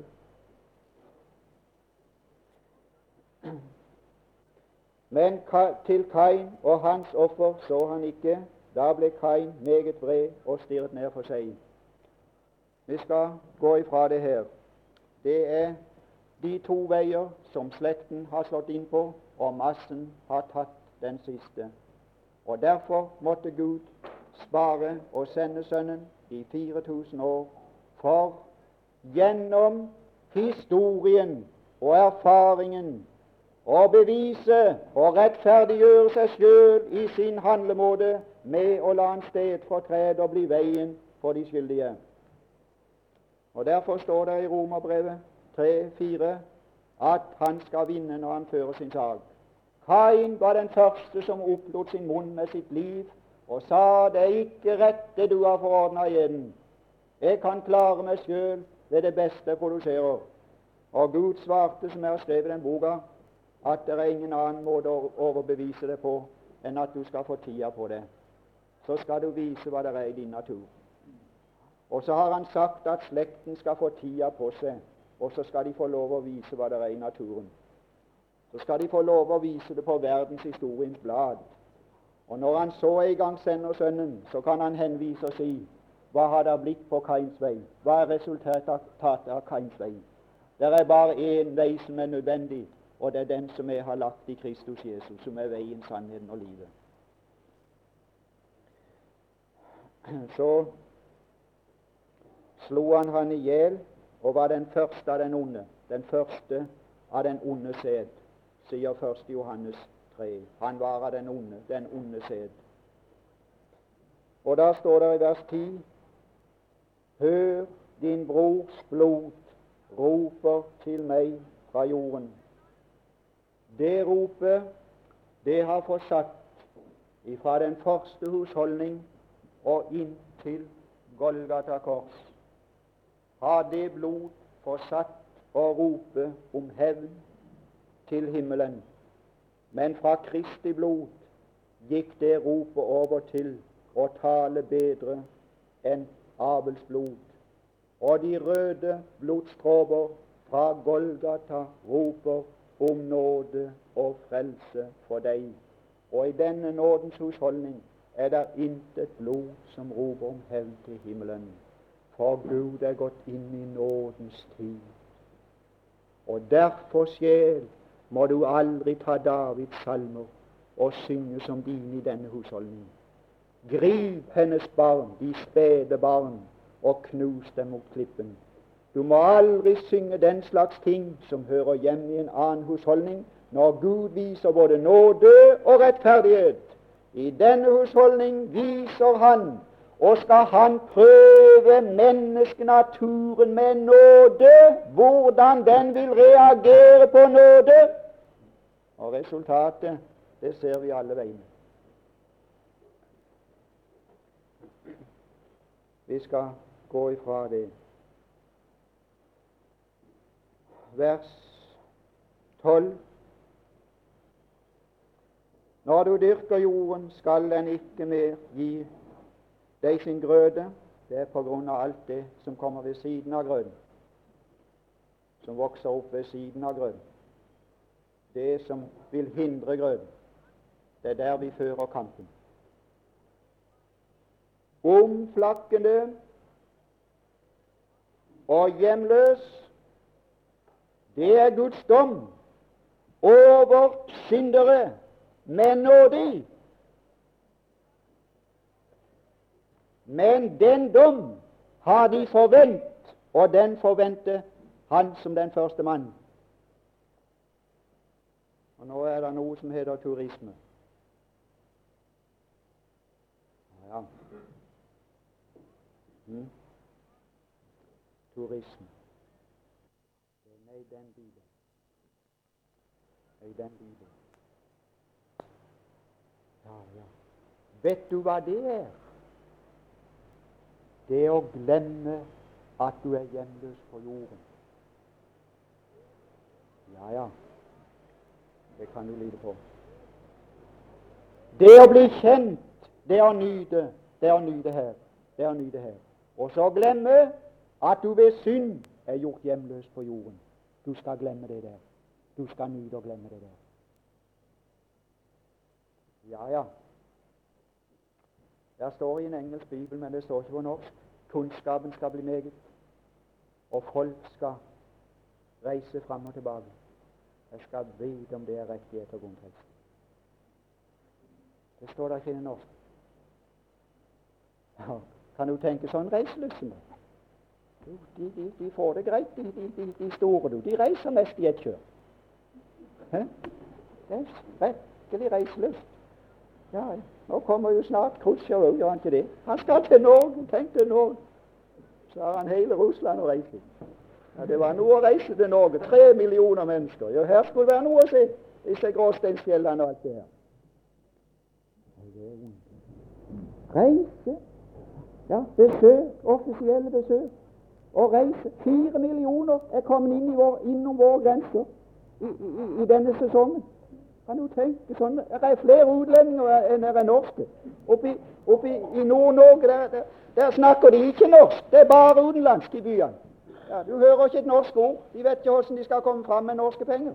Men til Kain og hans offer så han ikke. Da ble Kain meget vred og stirret ned for seg. Vi skal gå ifra det her. Det er de to veier som slekten har slått inn på, og massen har tatt den siste. Og derfor måtte Gud spare og sende Sønnen i fire tusen år, for gjennom historien og erfaringen å bevise og rettferdiggjøre seg selv i sin handlemåte med å la en stedfortreder og bli veien for de skyldige. Og derfor står det i Romerbrevet tre fire at han skal vinne når han fører sin sak. Kain var den første som opplot sin munn med sitt liv og sa: det er ikke rett det du har forordnet i eden. Jeg kan klare meg selv ved det beste jeg produserer. Og Gud svarte, som jeg har skrevet i den boka, at det er ingen annen måte å overbevise det på enn at du skal få tida på det. Så skal du vise hva det er i din natur. Og så har han sagt at slekten skal få tida på seg, og så skal de få lov å vise hva det er i naturen. Så skal de få lov å vise det på verdenshistoriens blad. Og når han så en gang sender Sønnen, så kan han henvise og si: hva har det blitt på Kains vei? Hva er resultatet av Kains vei? Det er bare én vei som er nødvendig, og det er den som jeg har lagt i Kristus Jesus, som er veien, sannheten og livet. Så slo han han i hjel og var den første av den onde, den første av den onde sæd, sier første Johannes tre. Han var av den onde, den onde sæd. Og da står det i vers ti: hør, din brors blod roper til meg fra jorden. Det ropet, det har fortsatt ifra den første husholdning og inn til Golgata kors. Har det blod fortsatt å rope om hevn til himmelen, men fra Kristi blod gikk det ropet over til å tale bedre enn Abels blod. Og de røde blodstråper fra Golgata roper om nåde og frelse for deg. Og i denne nådens husholdning er det intet blod som roper om hevn til himmelen, for Gud er gått inn i nådens tid. Og derfor, sjel, må du aldri ta Davids salmer og synge som dine i denne husholdning. Grip hennes barn, de spede barn, og knus dem mot klippen. Du må aldri synge den slags ting som hører hjemme i en annen husholdning, når Gud viser både nåde og rettferdighet. I denne husholdning viser han, og skal han prøve menneskenaturen med nåde, hvordan den vil reagere på nåde. Og resultatet, det ser vi alle veiene. Vi skal gå ifra det. Vers tolv. Når du dyrker jorden, skal den ikke mer gi deg sin grøde. Det er på grunn av alt det som kommer ved siden av grøden, som vokser opp ved siden av grøden. Det som vil hindre grøden. Det er der vi fører kampen. Omflakkende og hjemløs, det er Guds dom over syndere med nådig. Men den dom har de forvent, og den forventer han som den første mann. Og nå er det noe som heter turisme. Ja. Mm. Turisme. Nei, den Bibelen. Nei, den Bibelen. Ja, ja. Vet du hva det er? Det å glemme at du er hjemløs på jorden. Ja, ja, det kan du lide på. Det å bli kjent, det er å nyte, det er å nyte her, det er å nyte her. Og så glemme at du ved synd er gjort hjemløs på jorden. Du skal glemme det der. Du skal nyte og glemme det der. Ja, ja. Der står i en engelsk bibel, men det står ikke på norsk. Kunnskapen skal bli meget, og folk skal reise fram og tilbake. Jeg skal vite om det er rettighet og grunntekst. Det står der ikke i norsk. Ja, kan du tenke sånn reiselysten? De, de, de får det greit, de, de, de store, du. De reiser mest i et kjør. Hæ? Det er virkelig reiselyst. Ja, nå kommer jo snart Khrushchev òg, gjør han ikke det? Han skal til Norge, tenk til Norge. Så har han hele Russland å reise. Ja, det var noe å reise til Norge. Tre millioner mennesker. Ja, her skulle det være noe å se. Disse gråsteinsfjellene og alt det her. Reise. Ja, besøk. Offisielle besøk. Og reise. Fire millioner er kommet inn i vår, innom våre grenser i, i, i denne sesongen. Kan du tenke sånn? Det er flere utlendinger enn det er norske. Oppi, oppi i Nord-Norge der, der, der snakker de ikke norsk. Det er bare utenlandsk i byene. Ja, du hører ikke et norsk ord. De vet ikke hvordan de skal komme fram med norske penger.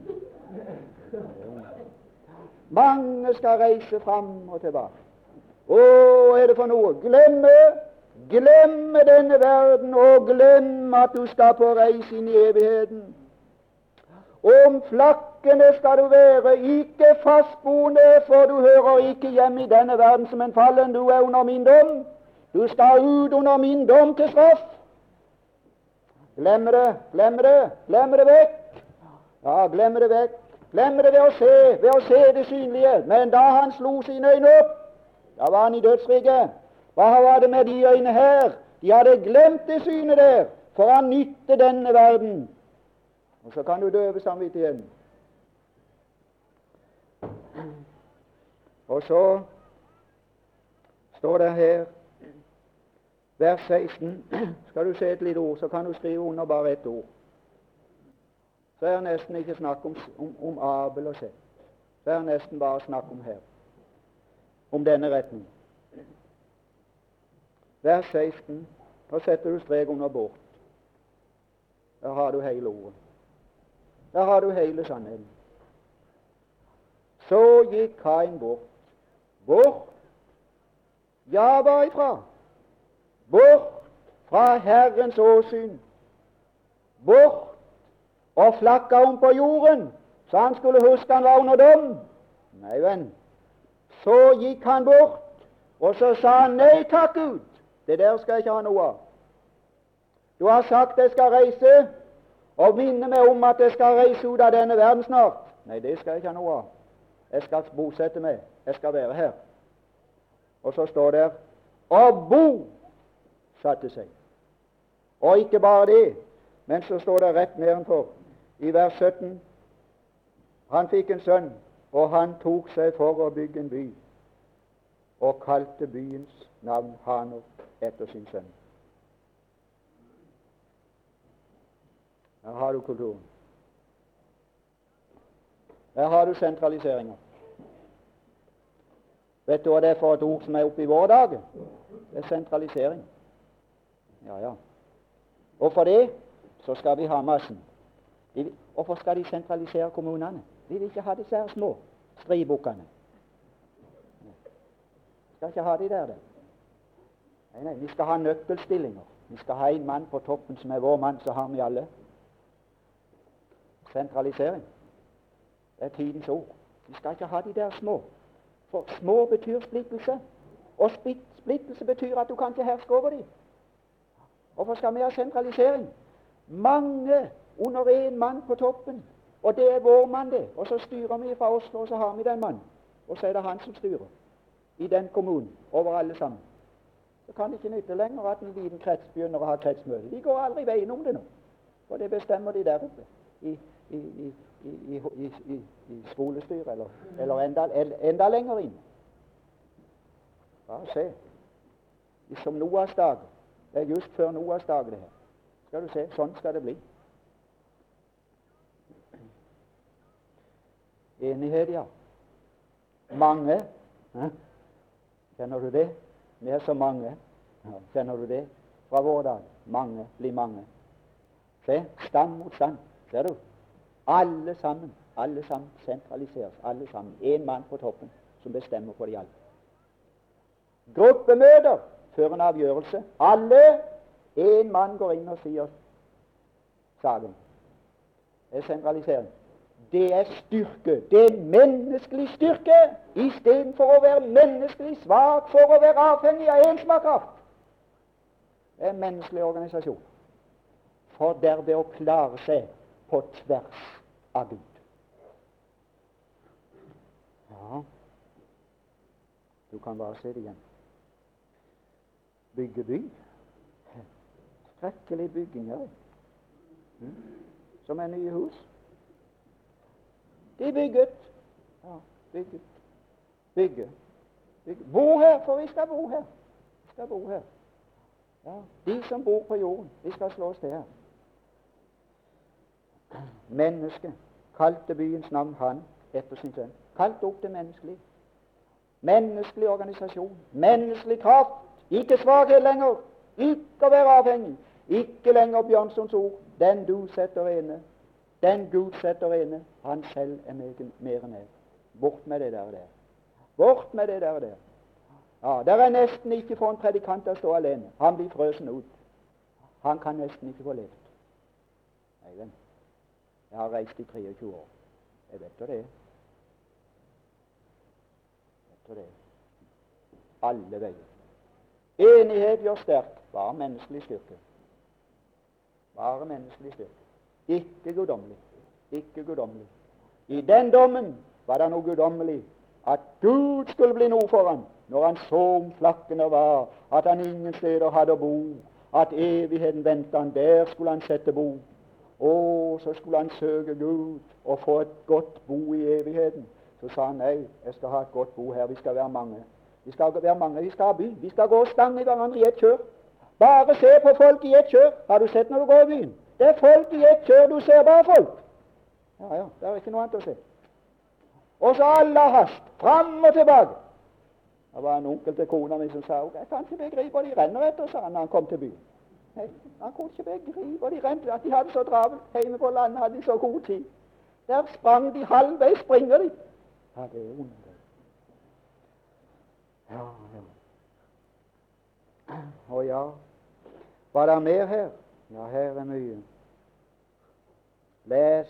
Mange skal reise fram og tilbake. Å, hva er det for noe? Glemme, glemme denne verden, og glemme at du skal på reise inn i evigheten. Om flakkende skal du være, ikke fastboende, for du hører ikke hjemme i denne verden som en fallen. Du er under min dom. Du skal ut under min dom til straff. Glemme det, glemme det, glemme det vekk. Ja, glemme det vekk. Glemme det ved å se, ved å se det synlige. Men da han slo sine øyne opp, da var han i dødsriket. Hva var det med de øyne her? De hadde glemt det synet der, for han nytte denne verden. Og så kan du døve samvittigheten. Og så står det her, vers seksten, skal du se et lite ord, så kan du skrive under bare ett ord. Så er det nesten ikke snakk om, om, om Abel og Seth. Så er det nesten bare snakk om her, om denne retning. Vers seksten, da setter du strek under bort. Der har du hele ordet. Der har du hele sannheten. Så gikk Kain bort. Bort? Ja, varifra? Bort fra Herrens åsyn. Bort og flakka om på jorden, så han skulle huske han var under dom. Nei, venn. Så gikk han bort, og så sa han nei takk, Gud. Det der skal jeg ikke ha noe av. Du har sagt jeg skal reise, og minne meg om at jeg skal reise ut av denne verden snart. Nei, det skal jeg ikke ha noe av. Jeg skal bosette meg. Jeg skal være her. Og så står det og Bo satte seg. Og ikke bare det, men så står det rett nedenfor i vers sytten. Han fikk en sønn, og han tok seg for å bygge en by, og kalte byens navn Hanok etter sin sønn. Her har du kulturen. Her har du sentraliseringa. Vet du hva det er for et ord som er oppe i våre dager? Det er sentralisering. Ja, ja. Og for det så skal vi ha massen. De, hvorfor skal de sentralisere kommunene? De vil ikke ha disse her små stribukkene. Vi skal ikke ha de der. der. Nei, nei, vi skal ha nøkkelstillinger. Vi skal ha en mann på toppen som er vår mann, så har vi alle. Sentralisering. Det er tidens ord. Vi skal ikke ha de der små. For små betyr splittelse, og splittelse betyr at du kan ikke herske over dem. Hvorfor skal vi ha sentralisering? Mange under en mann på toppen, og det er vår mann det. Og så styrer vi fra Oslo, og så har vi den mannen. Og så er det han som styrer i den kommunen, over alle sammen. Så kan det ikke nytte lenger at en liten krets begynner å ha kretsmøte. De går aldri veien om det nå, for det bestemmer de der oppe i, i, i, i, i, i, i skolestyret, eller, eller enda, enda lenger inn. Bare se. Som Noas dag. Det er just før Noas dag det her. Skal du se, sånn skal det bli. Enighet, ja. Mange. Hæ? Kjenner du det? Vi er så mange. Ja, kjenner du det? Fra vår dag. Mange blir mange. Se, stand mot stand. Ser du? Alle sammen. Alle sammen sentraliseres. Alle sammen. Én mann på toppen som bestemmer for de alle. Gruppemøter før en avgjørelse. Alle. Én mann går inn og sier saken. Det er sentralisering. Det er styrke. Det er menneskelig styrke, istedenfor å være menneskelig svak for å være avhengig av en som har kraft. Det er en menneskelig organisasjon. For derved å klare seg på tvers av Gud. Ja, du kan bare se det igjen. Bygge by. Skrekkelig bygging her. Mm. Som er nye hus. De bygget. Ja, bygget. Bygge. Bygge. Bo her, for vi skal bo her. Vi skal bo her. Ja, de som bor på jorden, de skal slås til her. Menneske kalte byens navn han etter sin sønn. Kalt opp det menneskelige. Menneskelig organisasjon. Menneskelig kraft. Ikke svakhet lenger. Ikke å være avhengig. Ikke lenger Bjørnsons ord. Den du setter ene. Den Gud setter ene. Han selv er mer enn jeg. Bort med det der der. Bort med det der der. Ja, det er nesten ikke for en predikant å stå alene. Han blir frøsen ut. Han kan nesten ikke få levd. Nei, vel. Jeg har reist i treogtjue år. Jeg vet jo det. Jeg vet jo det. Alle veier. Enighet gjør sterk. Bare menneskelig styrke. Bare menneskelig styrke. Ikke guddommelig. Ikke guddommelig. I den dommen var det noe guddommelig. At Gud skulle bli noe for ham. Når han så om flakkene var, at han ingen steder hadde å bo, at evigheten ventet han, der skulle han sette bo. Og så skulle han søke Gud og få et godt bo i evigheten. Så sa han nei, jeg skal ha et godt bo her, vi skal være mange. Vi skal være mange, vi skal ha by, vi skal gå og stange i hverandre i et kjør. Bare se på folk i et kjør. Har du sett når du går i byen? Det er folk i et kjør, du ser bare folk. Ja, ja, det er ikke noe annet å se. Og så alle hast, fram og tilbake. Det var en onkel til kona mi som sa, jeg kan ikke begripe hva de renner etter, sa han når han kom til byen. Nei, han kunne ikke begripe hva de renner, at de hadde så travelt. Hjemme på landet hadde de så god tid. Der sprang de, halvveis springer de. Ja, det er ondt. Ja, ja. Og ja, var det mer her? Ja, her er mye. Les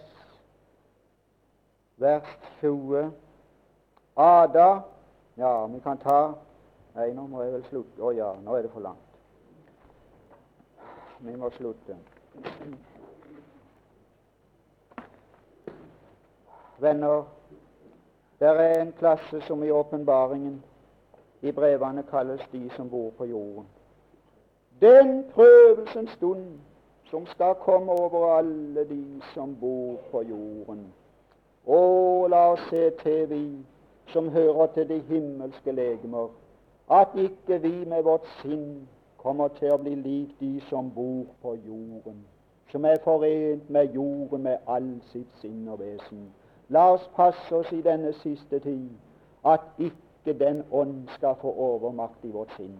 vers tjue. Ada. Ja, vi kan ta. Nei, nå må jeg vel slutte. Å ja, nå er det for langt. Vi må slutte. Venner, det er en klasse som i åpenbaringen i brevene kalles de som bor på jorden. Den prøvelsens stund som skal komme over alle de som bor på jorden. Å, la oss se til vi som hører til de himmelske legemer, at ikke vi med vårt sinn kommer til å bli lik de som bor på jorden, som er forent med jorden med all sitt sinn og vesen. La oss passe oss i denne siste tid, at ikke den ånd skal få overmakt i vårt sinn.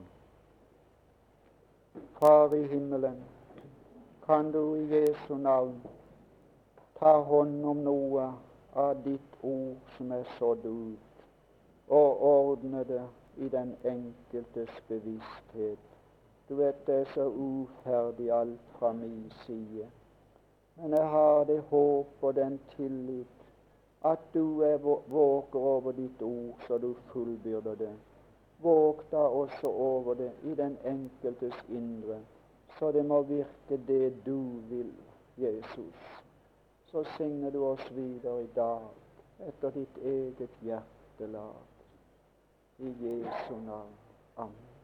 Far i himmelen, kan du i Jesu navn ta hånd om noe av ditt ord som er sådd ut, og ordne det i den enkeltes bevissthet. Du vet, det er så uferdig alt fra min side, men jeg har det håp og den tillit at du er våker over ditt ord, så du fullbyrder det. Våk da også over det i den enkeltes indre, så det må virke det du vil, Jesus. Så signer du oss videre i dag etter ditt eget hjertelag. I Jesu navn. Amen.